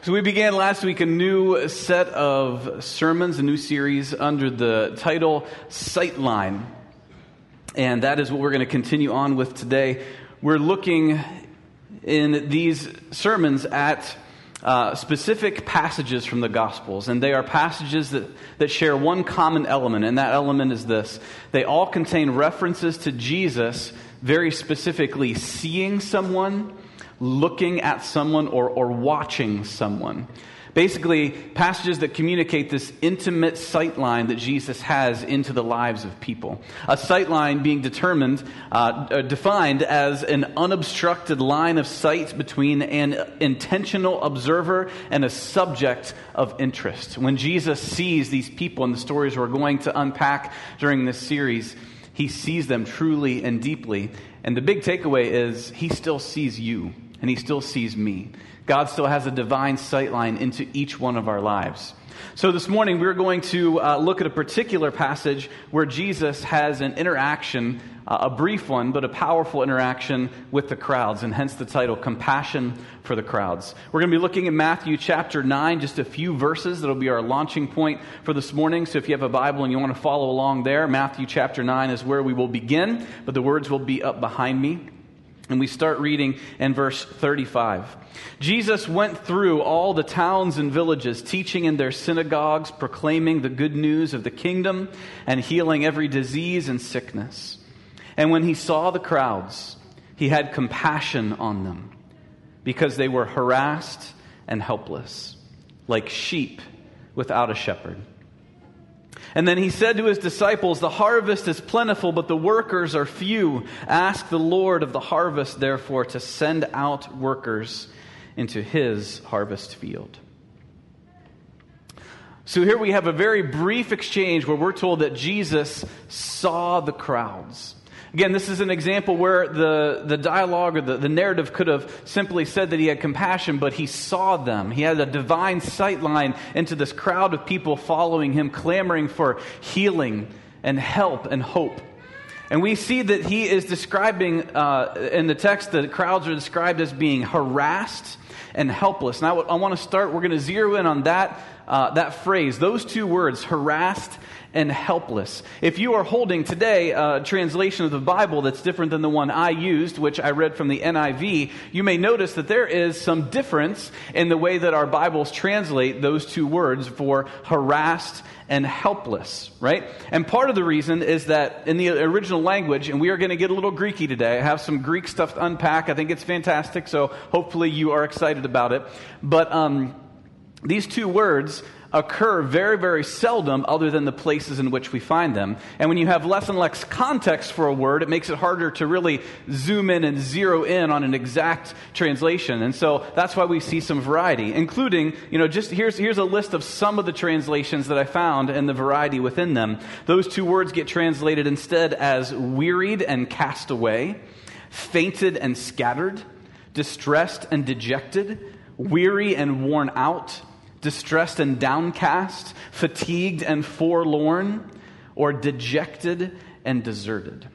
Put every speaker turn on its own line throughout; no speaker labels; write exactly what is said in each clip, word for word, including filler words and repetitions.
So we began last week a new set of sermons, a new series under the title Sightline. And that is what we're going to continue on with today. We're looking in these sermons at uh, specific passages from the Gospels. And they are passages that, that share one common element, and that element is this. They all contain references to Jesus, very specifically seeing someone, looking at someone, or, or watching someone. Basically, passages that communicate this intimate sight line that Jesus has into the lives of people. A sight line being determined, uh, defined as an unobstructed line of sight between an intentional observer and a subject of interest. When Jesus sees these people in the stories we're going to unpack during this series, he sees them truly and deeply. And the big takeaway is he still sees you. And he still sees me. God still has a divine sightline into each one of our lives. So this morning we're going to uh, look at a particular passage where Jesus has an interaction, uh, a brief one, but a powerful interaction with the crowds, and hence the title, Compassion for the Crowds. We're going to be looking at Matthew chapter nine, just a few verses. That'll be our launching point for this morning. So if you have a Bible and you want to follow along there, Matthew chapter nine is where we will begin, but the words will be up behind me. And we start reading in verse thirty-five. Jesus went through all the towns and villages, teaching in their synagogues, proclaiming the good news of the kingdom, and healing every disease and sickness. And when he saw the crowds, he had compassion on them, because they were harassed and helpless, like sheep without a shepherd. And then he said to his disciples, "The harvest is plentiful, but the workers are few. Ask the Lord of the harvest, therefore, to send out workers into his harvest field." So here we have a very brief exchange where we're told that Jesus saw the crowds. Again, this is an example where the, the dialogue or the, the narrative could have simply said that he had compassion, but he saw them. He had a divine sight line into this crowd of people following him, clamoring for healing and help and hope. And we see that he is describing, uh, in the text, the crowds are described as being harassed and helpless. Now, I want to start, we're going to zero in on that, uh, that phrase, those two words, harassed and helpless. If you are holding today a translation of the Bible that's different than the one I used, which I read from the N I V, you may notice that there is some difference in the way that our Bibles translate those two words for harassed and helpless, right? And part of the reason is that in the original language, and we are going to get a little Greeky today, I have some Greek stuff to unpack. I think it's fantastic, so hopefully you are excited about it. But um, these two words occur very, very seldom other than the places in which we find them. And when you have less and less context for a word, it makes it harder to really zoom in and zero in on an exact translation. And so that's why we see some variety, including, you know, just here's here's a list of some of the translations that I found and the variety within them. Those two words get translated instead as wearied and cast away, fainted and scattered, distressed and dejected, weary and worn out, distressed and downcast, fatigued and forlorn, or dejected and deserted.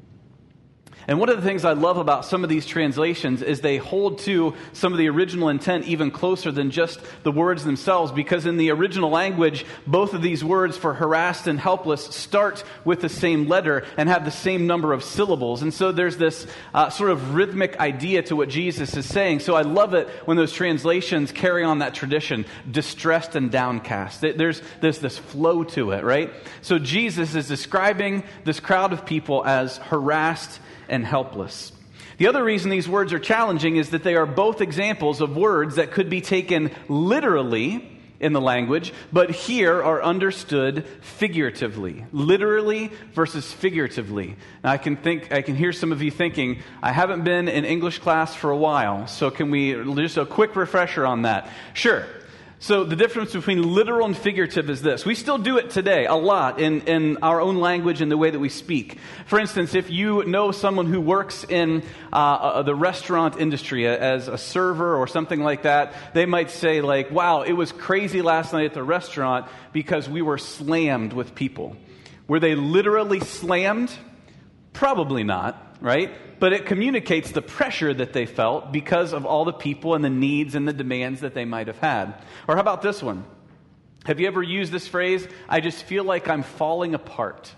And one of the things I love about some of these translations is they hold to some of the original intent even closer than just the words themselves, because in the original language, both of these words for harassed and helpless start with the same letter and have the same number of syllables. And so there's this uh, sort of rhythmic idea to what Jesus is saying. So I love it when those translations carry on that tradition, distressed and downcast. There's, there's this flow to it, right? So Jesus is describing this crowd of people as harassed and helpless. The other reason these words are challenging is that they are both examples of words that could be taken literally in the language, but here are understood figuratively. Literally versus figuratively. Now I can think, I can hear some of you thinking, I haven't been in English class for a while, so can we, just a quick refresher on that? Sure. So the difference between literal and figurative is this. We still do it today a lot in, in our own language and the way that we speak. For instance, if you know someone who works in uh, the restaurant industry as a server or something like that, they might say like, wow, it was crazy last night at the restaurant because we were slammed with people. Were they literally slammed? Probably not. right? But it communicates the pressure that they felt because of all the people and the needs and the demands that they might have had. Or how about this one? Have you ever used this phrase, I just feel like I'm falling apart?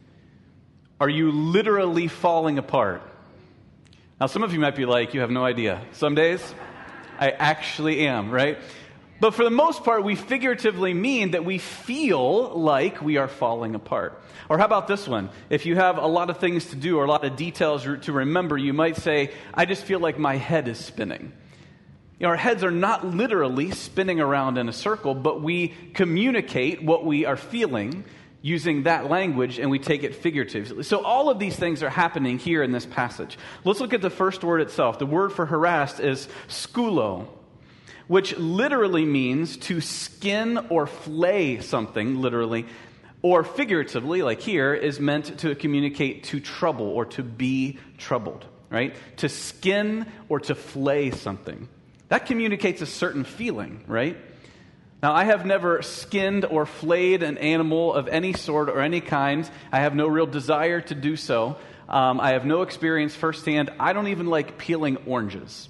Are you literally falling apart? Now, some of you might be like, you have no idea. Some days, I actually am, right? But for the most part, we figuratively mean that we feel like we are falling apart. Or how about this one? If you have a lot of things to do or a lot of details to remember, you might say, I just feel like my head is spinning. You know, our heads are not literally spinning around in a circle, but we communicate what we are feeling using that language, and we take it figuratively. So all of these things are happening here in this passage. Let's look at the first word itself. The word for harassed is skulo, which literally means to skin or flay something, literally, or figuratively, like here, is meant to communicate to trouble or to be troubled, right? To skin or to flay something. That communicates a certain feeling, right? Now, I have never skinned or flayed an animal of any sort or any kind. I have no real desire to do so. Um, I have no experience firsthand. I don't even like peeling oranges,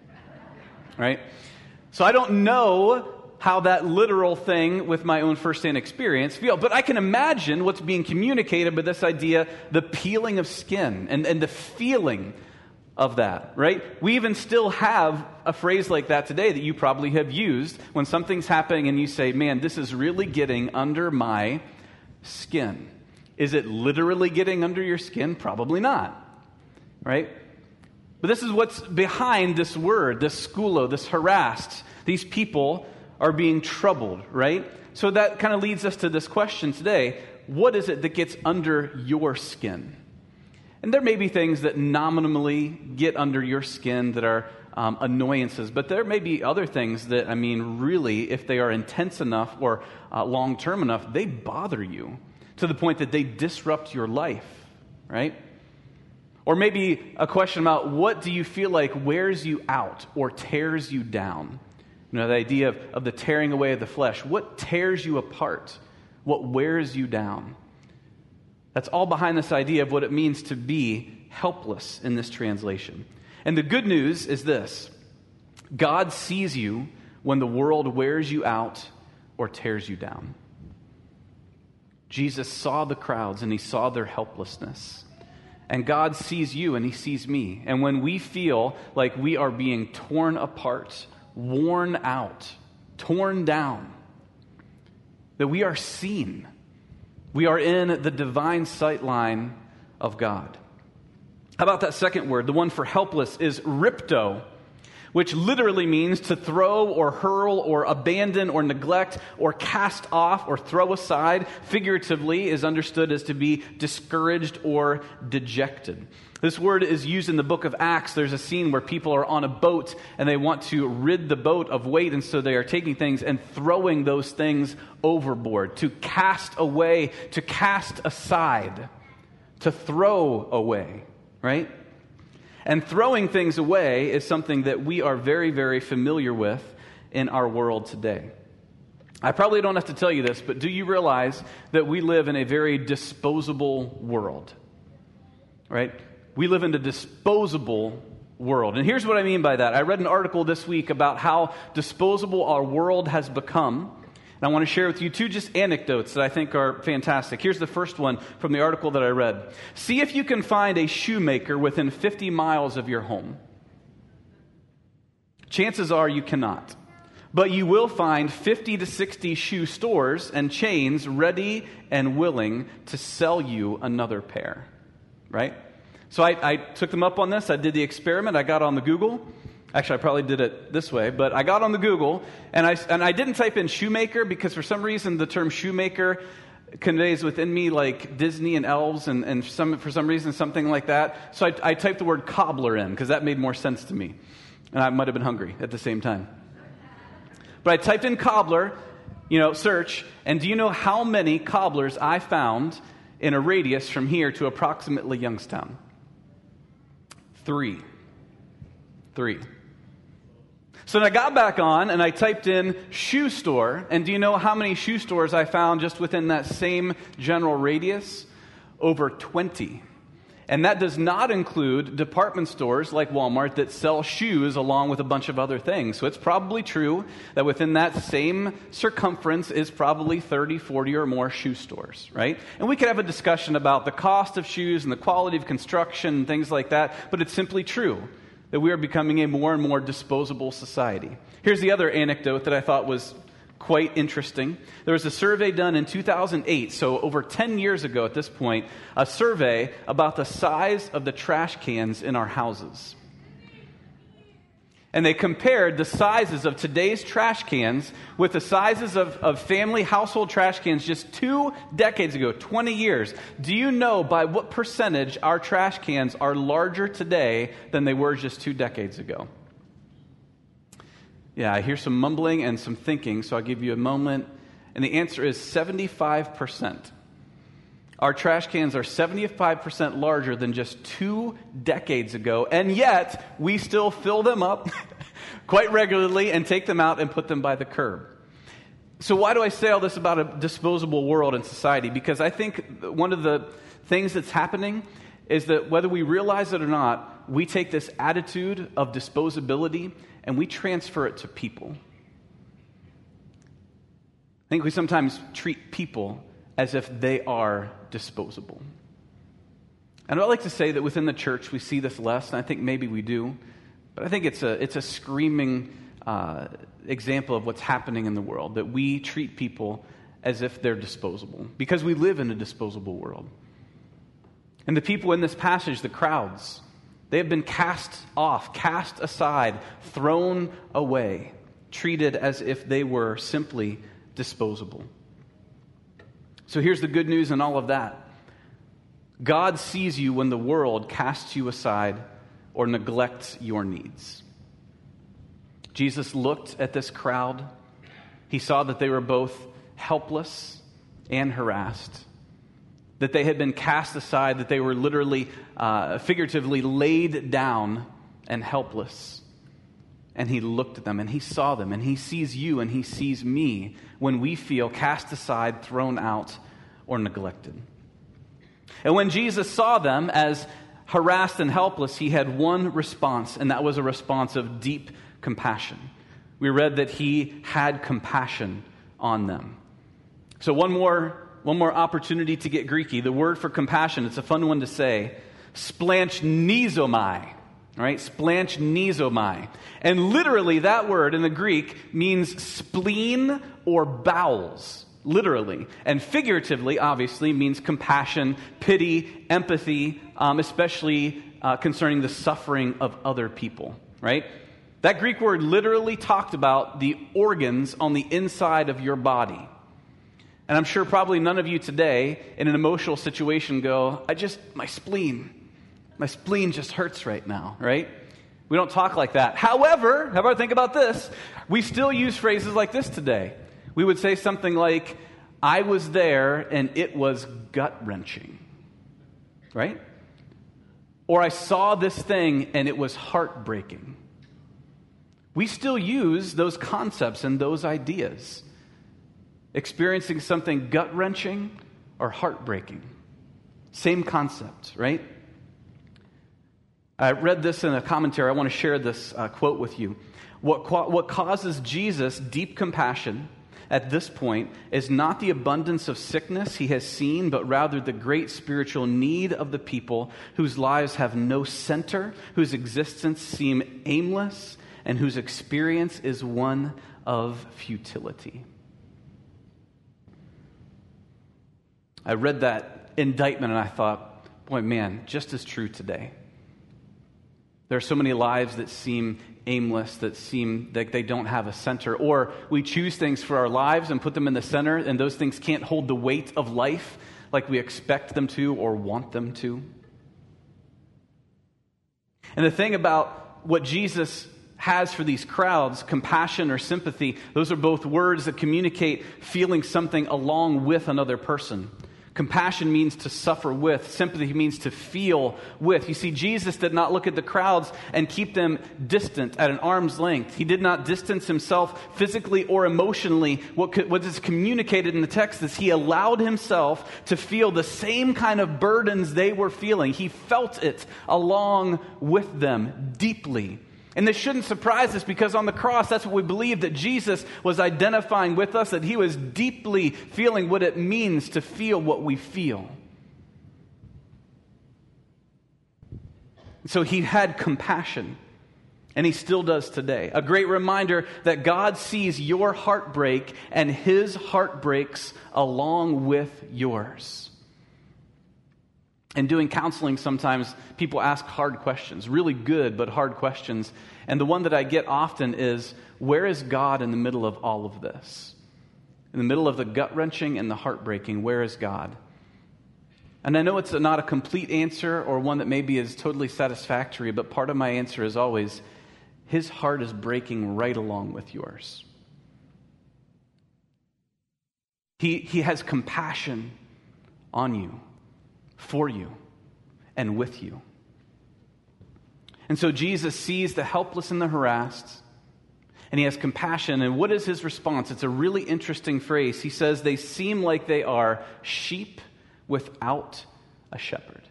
right? So I don't know how that literal thing with my own firsthand experience feel, but I can imagine what's being communicated with this idea, the peeling of skin and, and the feeling of that, right? We even still have a phrase like that today that you probably have used when something's happening and you say, man, this is really getting under my skin. Is it literally getting under your skin? Probably not, right? But this is what's behind this word, this skulo, this harassed. These people are being troubled, right? So that kind of leads us to this question today. What is it that gets under your skin? And there may be things that nominally get under your skin that are um, annoyances, but there may be other things that, I mean, really, if they are intense enough or uh, long-term enough, they bother you to the point that they disrupt your life, right? Or maybe a question about what do you feel like wears you out or tears you down? You know, the idea of, of the tearing away of the flesh. What tears you apart? What wears you down? That's all behind this idea of what it means to be helpless in this translation. And the good news is this. God sees you when the world wears you out or tears you down. Jesus saw the crowds and he saw their helplessness. And God sees you and he sees me. And when we feel like we are being torn apart, worn out, torn down, that we are seen. We are in the divine sight line of God. How about that second word? The one for helpless is ripto, which literally means to throw or hurl or abandon or neglect or cast off or throw aside. Figuratively is understood as to be discouraged or dejected. This word is used in the book of Acts. There's a scene where people are on a boat and they want to rid the boat of weight, and so they are taking things and throwing those things overboard, to cast away, to cast aside, to throw away, right? And throwing things away is something that we are very, very familiar with in our world today. I probably don't have to tell you this, but do you realize that we live in a very disposable world, right? We live in a disposable world. And here's what I mean by that. I read an article this week about how disposable our world has become. And I want to share with you two just anecdotes that I think are fantastic. Here's the first one from the article that I read. See if you can find a shoemaker within fifty miles of your home. Chances are you cannot. But you will find fifty to sixty shoe stores and chains ready and willing to sell you another pair. Right? So I, I took them up on this. I did the experiment. I got on the Google. Actually, I probably did it this way, but I got on the Google, and I, and I didn't type in shoemaker because for some reason the term shoemaker conveys within me like Disney and elves and, and some, for some reason something like that. So I, I typed the word cobbler in because that made more sense to me. And I might have been hungry at the same time. But I typed in cobbler, you know, search, and do you know how many cobblers I found in a radius from here to approximately Youngstown? Three. Three. So then I got back on and I typed in shoe store, and do you know how many shoe stores I found just within that same general radius? Over twenty. And that does not include department stores like Walmart that sell shoes along with a bunch of other things. So it's probably true that within that same circumference is probably thirty, forty or more shoe stores, right? And we could have a discussion about the cost of shoes and the quality of construction and things like that, but it's simply true that we are becoming a more and more disposable society. Here's the other anecdote that I thought was quite interesting. There was a survey done in two thousand eight, so over ten years ago at this point, a survey about the size of the trash cans in our houses. And they compared the sizes of today's trash cans with the sizes of, of family household trash cans just two decades ago, twenty years. Do you know by what percentage our trash cans are larger today than they were just two decades ago? Yeah, I hear some mumbling and some thinking, so I'll give you a moment. And the answer is seventy-five percent. Our trash cans are seventy-five percent larger than just two decades ago, and yet we still fill them up quite regularly and take them out and put them by the curb. So why do I say all this about a disposable world and society? Because I think one of the things that's happening is that whether we realize it or not, we take this attitude of disposability and we transfer it to people. I think we sometimes treat people as if they are disposable. And I'd like to say that within the church we see this less, and I think maybe we do, but I think it's a it's a screaming uh, example of what's happening in the world, that we treat people as if they're disposable, because we live in a disposable world. And the people in this passage, the crowds, they have been cast off, cast aside, thrown away, treated as if they were simply disposable. So here's the good news in all of that. God sees you when the world casts you aside or neglects your needs. Jesus looked at this crowd. He saw that they were both helpless and harassed, that they had been cast aside, that they were literally, uh, figuratively laid down and helpless. And he looked at them and he saw them, and he sees you and he sees me when we feel cast aside, thrown out, or neglected. And when Jesus saw them as harassed and helpless, he had one response, and that was a response of deep compassion. We read that he had compassion on them. So one more One more opportunity to get Greeky. The word for compassion, it's a fun one to say, splanchnisomai. Right? Splanchnisomai. And literally that word in the Greek means spleen or bowels. Literally. And figuratively, obviously, means compassion, pity, empathy, um, especially uh, concerning the suffering of other people. Right? That Greek word literally talked about the organs on the inside of your body. And I'm sure probably none of you today in an emotional situation go, I just, my spleen, my spleen just hurts right now, right? We don't talk like that. However, however, think about this. We still use phrases like this today. We would say something like, I was there and it was gut-wrenching, right? Or I saw this thing and it was heartbreaking. We still use those concepts and those ideas. Experiencing something gut-wrenching or heartbreaking. Same concept, right? I read this in a commentary. I want to share this uh, quote with you. What, what causes Jesus deep compassion at this point is not the abundance of sickness he has seen, but rather the great spiritual need of the people whose lives have no center, whose existence seem aimless, and whose experience is one of futility. I read that indictment and I thought, boy, man, just as true today. There are so many lives that seem aimless, that seem like they don't have a center. Or we choose things for our lives and put them in the center, and those things can't hold the weight of life like we expect them to or want them to. And the thing about what Jesus has for these crowds, compassion or sympathy, those are both words that communicate feeling something along with another person. Compassion means to suffer with. Sympathy means to feel with. You see, Jesus did not look at the crowds and keep them distant at an arm's length. He did not distance himself physically or emotionally. What, could, what is communicated in the text is he allowed himself to feel the same kind of burdens they were feeling. He felt it along with them deeply. And this shouldn't surprise us, because on the cross, that's what we believe, that Jesus was identifying with us, that he was deeply feeling what it means to feel what we feel. So he had compassion, and he still does today. A great reminder that God sees your heartbreak, and his heart breaks along with yours. In doing counseling, sometimes people ask hard questions, really good but hard questions. And the one that I get often is, where is God in the middle of all of this? In the middle of the gut-wrenching and the heartbreaking, where is God? And I know it's not a complete answer, or one that maybe is totally satisfactory, but part of my answer is always, his heart is breaking right along with yours. He, he has compassion on you, for you, and with you. And so Jesus sees the helpless and the harassed, and he has compassion. And what is his response? It's a really interesting phrase. He says, they seem like they are sheep without a shepherd.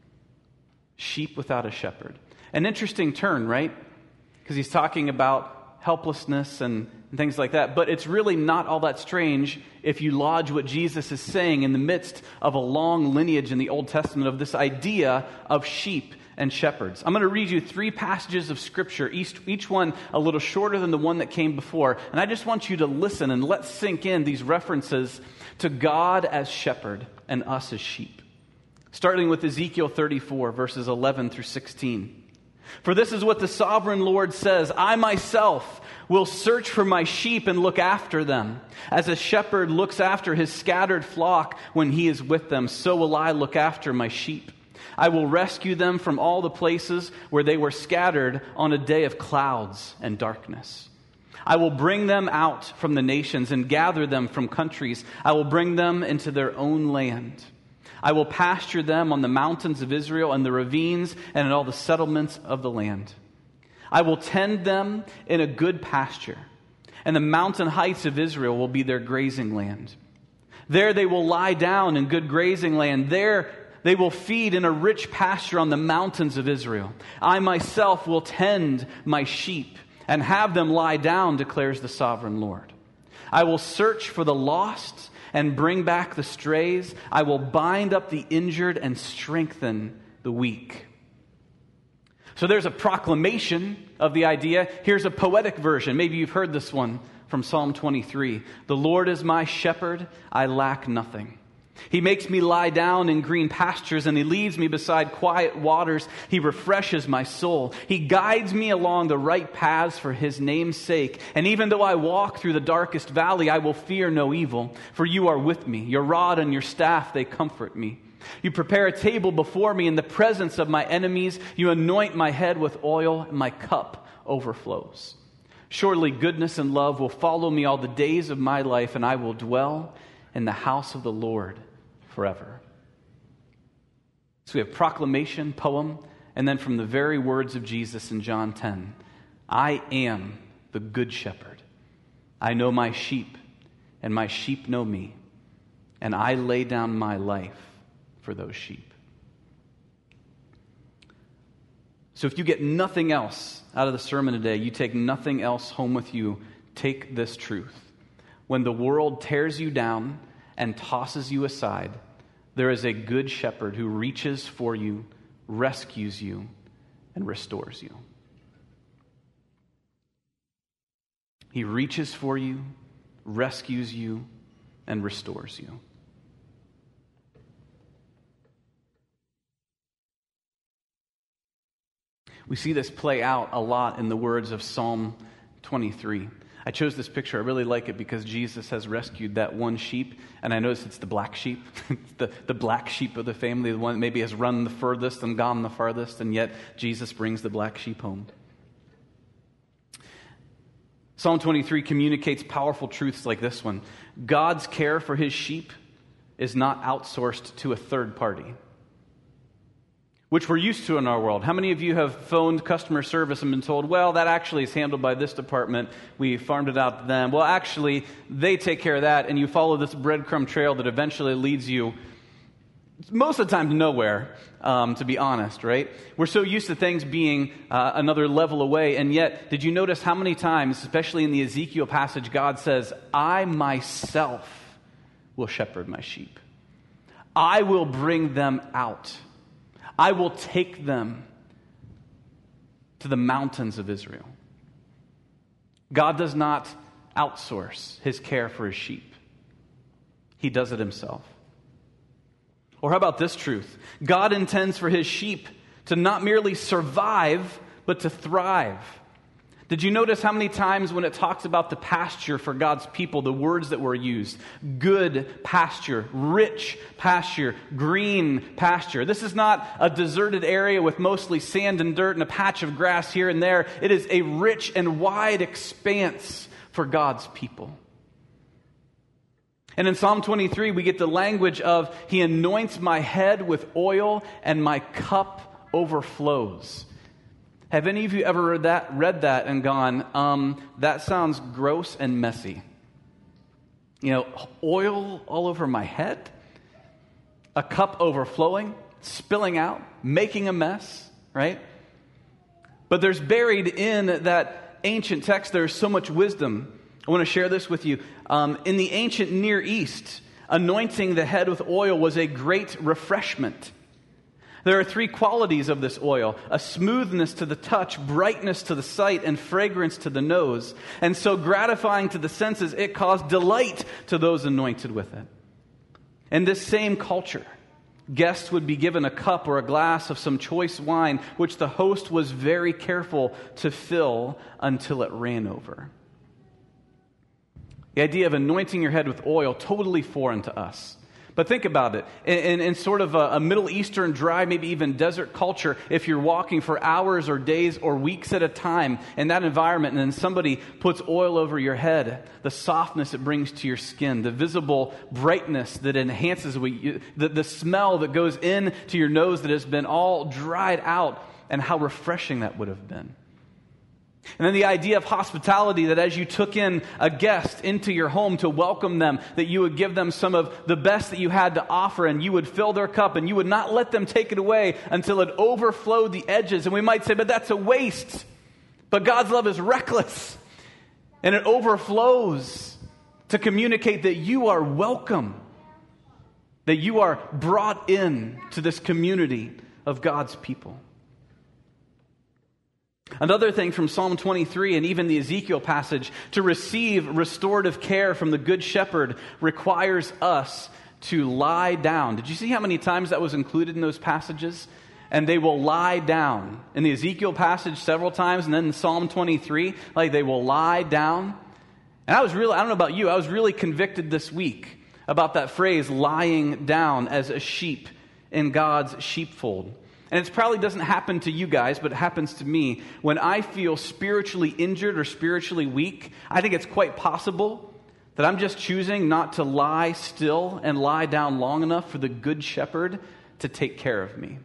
Sheep without a shepherd. An interesting turn, right? Because he's talking about helplessness and, and things like that. But it's really not all that strange if you lodge what Jesus is saying in the midst of a long lineage in the Old Testament of this idea of sheep and shepherds. I'm going to read you three passages of Scripture, each, each one a little shorter than the one that came before. And I just want you to listen and let sink in these references to God as shepherd and us as sheep. Starting with Ezekiel thirty-four, verses eleven through sixteen. For this is what the sovereign Lord says, I myself will search for my sheep and look after them. As a shepherd looks after his scattered flock when he is with them, so will I look after my sheep. I will rescue them from all the places where they were scattered on a day of clouds and darkness. I will bring them out from the nations and gather them from countries. I will bring them into their own land. I will pasture them on the mountains of Israel and the ravines and in all the settlements of the land. I will tend them in a good pasture, and the mountain heights of Israel will be their grazing land. There they will lie down in good grazing land. There they will feed in a rich pasture on the mountains of Israel. I myself will tend my sheep and have them lie down, declares the sovereign Lord. I will search for the lost and bring back the strays. I will bind up the injured and strengthen the weak. So there's a proclamation of the idea. Here's a poetic version. Maybe you've heard this one from Psalm twenty-three. The Lord is my shepherd, I lack nothing. He makes me lie down in green pastures, and he leads me beside quiet waters. He refreshes my soul. He guides me along the right paths for his name's sake. And even though I walk through the darkest valley, I will fear no evil, for you are with me. Your rod and your staff, they comfort me. You prepare a table before me in the presence of my enemies. You anoint my head with oil, and my cup overflows. Surely goodness and love will follow me all the days of my life, and I will dwell in the house of the Lord forever. So we have proclamation, poem, and then from the very words of Jesus in John ten, I am the good shepherd. I know my sheep, and my sheep know me, and I lay down my life for those sheep. So if you get nothing else out of the sermon today, you take nothing else home with you, take this truth. When the world tears you down and tosses you aside, there is a good shepherd who reaches for you, rescues you, and restores you. He reaches for you, rescues you, and restores you. We see this play out a lot in the words of Psalm twenty-three. I chose this picture. I really like it because Jesus has rescued that one sheep, and I notice it's the black sheep, the, the black sheep of the family, the one that maybe has run the furthest and gone the farthest, and yet Jesus brings the black sheep home. Psalm twenty-three communicates powerful truths like this one. God's care for his sheep is not outsourced to a third party, which we're used to in our world. How many of you have phoned customer service and been told, well, that actually is handled by this department. We farmed it out to them. Well, actually, they take care of that, and you follow this breadcrumb trail that eventually leads you most of the time to nowhere, um, to be honest, right? We're so used to things being uh, another level away, and yet, did you notice how many times, especially in the Ezekiel passage, God says, I myself will shepherd my sheep. I will bring them out. I will take them to the mountains of Israel. God does not outsource his care for his sheep. He does it himself. Or how about this truth? God intends for his sheep to not merely survive, but to thrive. Did you notice how many times when it talks about the pasture for God's people, the words that were used? Good pasture, rich pasture, green pasture. This is not a deserted area with mostly sand and dirt and a patch of grass here and there. It is a rich and wide expanse for God's people. And in Psalm twenty-three, we get the language of, he anoints my head with oil and my cup overflows. Have any of you ever read that, read that and gone, um, that sounds gross and messy? You know, oil all over my head, a cup overflowing, spilling out, making a mess, right? But there's buried in that ancient text, there's so much wisdom. I want to share this with you. Um, in the ancient Near East, anointing the head with oil was a great refreshment. There are three qualities of this oil: a smoothness to the touch, brightness to the sight, and fragrance to the nose. And so gratifying to the senses, it caused delight to those anointed with it. In this same culture, guests would be given a cup or a glass of some choice wine, which the host was very careful to fill until it ran over. The idea of anointing your head with oil, totally foreign to us. But think about it. In, in, in sort of a, a Middle Eastern, dry, maybe even desert culture, if you're walking for hours or days or weeks at a time in that environment, and then somebody puts oil over your head, the softness it brings to your skin, the visible brightness that enhances the, the smell that goes into your nose that has been all dried out, and how refreshing that would have been. And then the idea of hospitality, that as you took in a guest into your home to welcome them, that you would give them some of the best that you had to offer, and you would fill their cup, and you would not let them take it away until it overflowed the edges. And we might say, but that's a waste. But God's love is reckless, and it overflows to communicate that you are welcome, that you are brought in to this community of God's people. Another thing from Psalm twenty-three and even the Ezekiel passage, to receive restorative care from the Good Shepherd requires us to lie down. Did you see how many times that was included in those passages? And they will lie down. In the Ezekiel passage several times, and then in Psalm twenty-three, like they will lie down. And I was really, I don't know about you, I was really convicted this week about that phrase, lying down as a sheep in God's sheepfold. And it probably doesn't happen to you guys, but it happens to me. When I feel spiritually injured or spiritually weak, I think it's quite possible that I'm just choosing not to lie still and lie down long enough for the Good Shepherd to take care of me.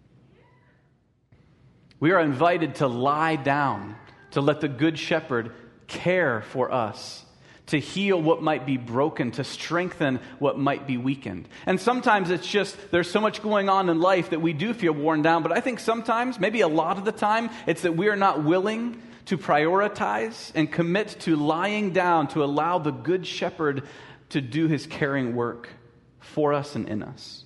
We are invited to lie down, to let the Good Shepherd care for us, to heal what might be broken, to strengthen what might be weakened. And sometimes it's just, there's so much going on in life that we do feel worn down, but I think sometimes, maybe a lot of the time, it's that we are not willing to prioritize and commit to lying down to allow the Good Shepherd to do his caring work for us and in us.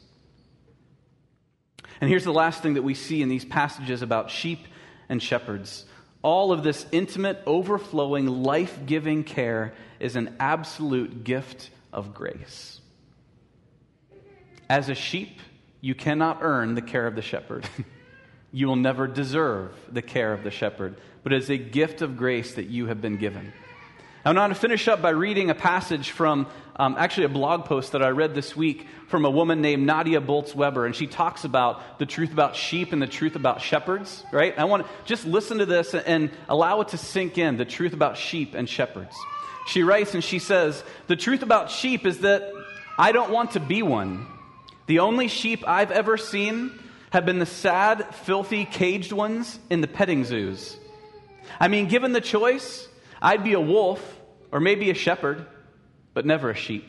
And here's the last thing that we see in these passages about sheep and shepherds. All of this intimate, overflowing, life-giving care is an absolute gift of grace. As a sheep, you cannot earn the care of the shepherd. You will never deserve the care of the shepherd, but it is a gift of grace that you have been given. Now, I'm going to finish up by reading a passage from um, actually a blog post that I read this week from a woman named Nadia Bolz-Weber, and she talks about the truth about sheep and the truth about shepherds, right? I want to just listen to this and allow it to sink in, the truth about sheep and shepherds. She writes and she says, "The truth about sheep is that I don't want to be one. The only sheep I've ever seen have been the sad, filthy, caged ones in the petting zoos. I mean, given the choice, I'd be a wolf or maybe a shepherd, but never a sheep.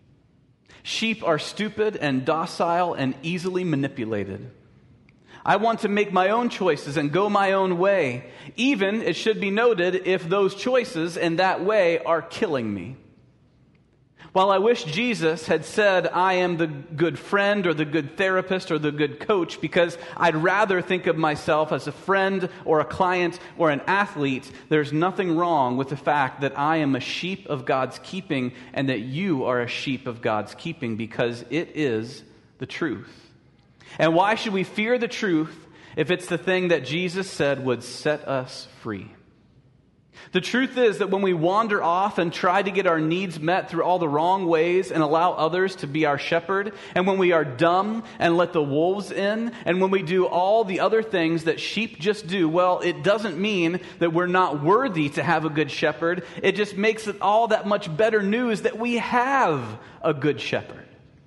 Sheep are stupid and docile and easily manipulated. I want to make my own choices and go my own way, even, it should be noted, if those choices and that way are killing me. While I wish Jesus had said, I am the good friend or the good therapist or the good coach, because I'd rather think of myself as a friend or a client or an athlete, there's nothing wrong with the fact that I am a sheep of God's keeping and that you are a sheep of God's keeping, because it is the truth. And why should we fear the truth if it's the thing that Jesus said would set us free? The truth is that when we wander off and try to get our needs met through all the wrong ways and allow others to be our shepherd, and when we are dumb and let the wolves in, and when we do all the other things that sheep just do, well, it doesn't mean that we're not worthy to have a good shepherd. It just makes it all that much better news that we have a good shepherd.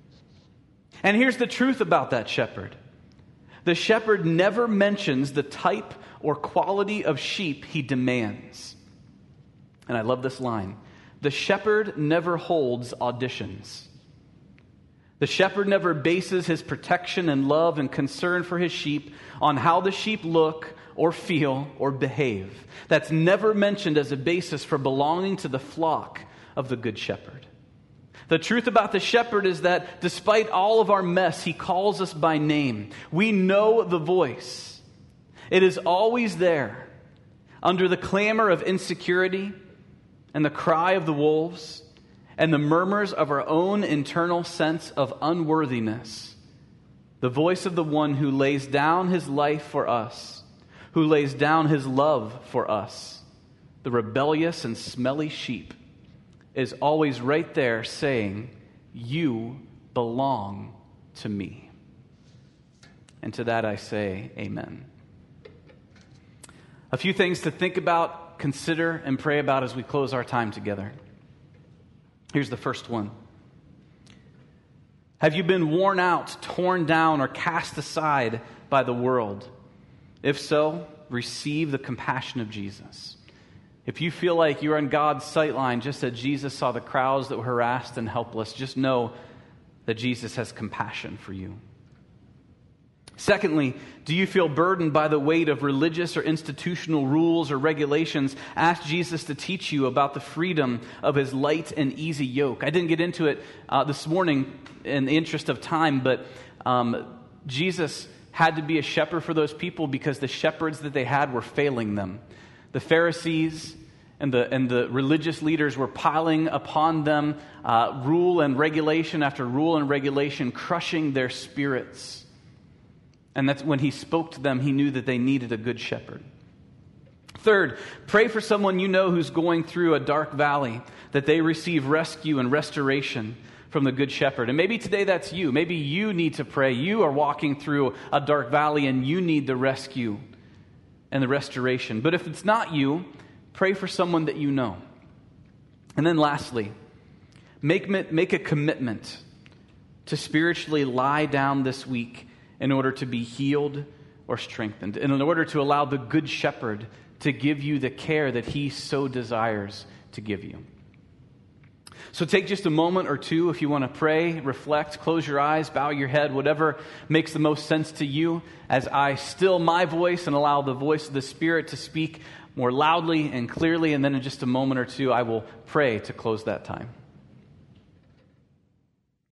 And here's the truth about that shepherd. The shepherd never mentions the type or quality of sheep he demands. And I love this line. The shepherd never holds auditions. The shepherd never bases his protection and love and concern for his sheep on how the sheep look or feel or behave. That's never mentioned as a basis for belonging to the flock of the good shepherd. The truth about the shepherd is that despite all of our mess, he calls us by name. We know the voice. It is always there, under the clamor of insecurity and the cry of the wolves and the murmurs of our own internal sense of unworthiness. The voice of the one who lays down his life for us, who lays down his love for us, the rebellious and smelly sheep, is always right there saying, you belong to me. And to that I say, amen. A few things to think about, consider, and pray about as we close our time together. Here's the first one. Have you been worn out, torn down, or cast aside by the world? If so, receive the compassion of Jesus. If you feel like you're on God's sight line, just as Jesus saw the crowds that were harassed and helpless, just know that Jesus has compassion for you. Secondly, do you feel burdened by the weight of religious or institutional rules or regulations? Ask Jesus to teach you about the freedom of his light and easy yoke. I didn't get into it uh, this morning in the interest of time, but um, Jesus had to be a shepherd for those people because the shepherds that they had were failing them. The Pharisees and the and the religious leaders were piling upon them uh, rule and regulation after rule and regulation, crushing their spirits. And that's when he spoke to them, he knew that they needed a good shepherd. Third, pray for someone you know who's going through a dark valley, that they receive rescue and restoration from the good shepherd. And maybe today that's you. Maybe you need to pray. You are walking through a dark valley and you need the rescue and the restoration. But if it's not you, pray for someone that you know. And then lastly, make, make a commitment to spiritually lie down this week in order to be healed or strengthened, and in order to allow the good shepherd to give you the care that he so desires to give you. So take just a moment or two if you want to pray, reflect, close your eyes, bow your head, whatever makes the most sense to you, as I still my voice and allow the voice of the Spirit to speak more loudly and clearly. And then in just a moment or two, I will pray to close that time.